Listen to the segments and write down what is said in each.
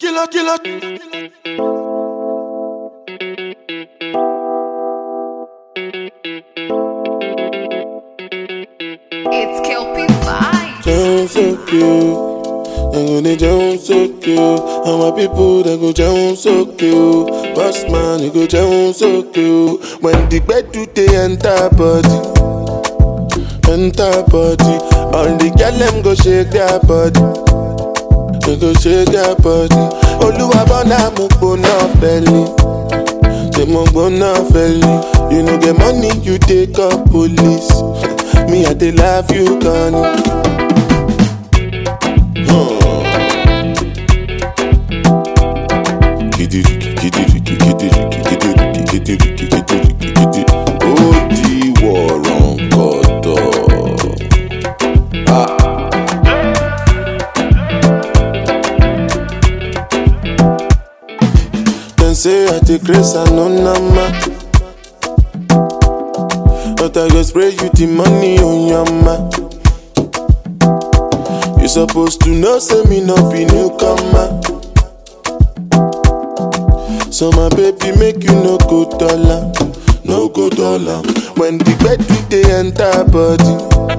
Killer. It's Kelpie Vibes. Jones so cute, they go they Jones so cute. And my people they go Jones so cute. Boss man, you go Jones so cute. When the bed do they enter body, all the girl them go shake their body. They go shake their body. Oluwa bona mo gbona feli. They mo gbona feli. You know get money, you take up police. Me I dey love you, Connie. Odi waron koto. Dem say I take grace and no nama. But I go spray you the money on your ma. You supposed to know, say me no be newcomer. So my baby make you no go dollar, no go dollar. When the bed do they enter body,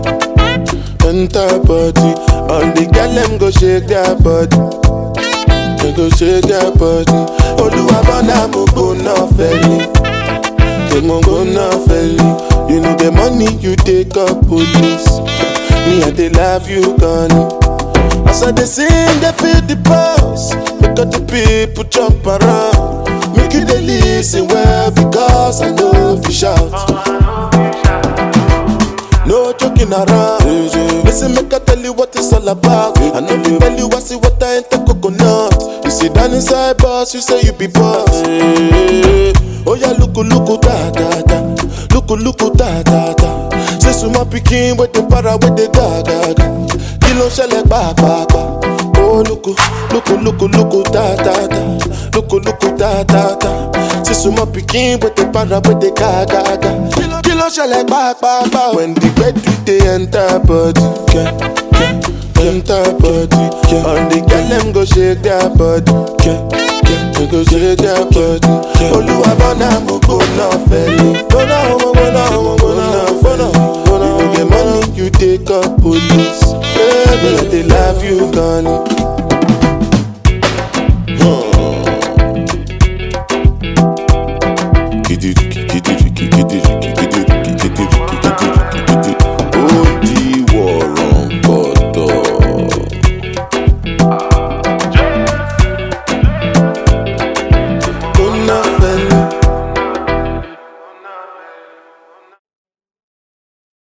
all the girl them go shake their body, they go shake their body. Oluwa bona mo go no feli, they mo go no feli. You know the money you take up police. Me I dey love you, Connie. As I dey sing, they feel the pulse. Make all the people jump around. Make you dey listen well because I know if you shout. No joking around. Listen, make I tell you what it's all about. I know if you tell you I see what I ain't the coconut. You sit down inside boss, you say you be boss. Oh yeah, look da. Look da. Say suma pikin with the para with the gaga. Kilo shele ba. Oh look da. Say suma pikin with the para with the gaga. Kilo shele ba. When the bed do they enter body, enter body. All the girl them go shake their body, they go shake their body. Oluwa bona mo go no feli. You get money, you take up police. Baby, they love you, Connie.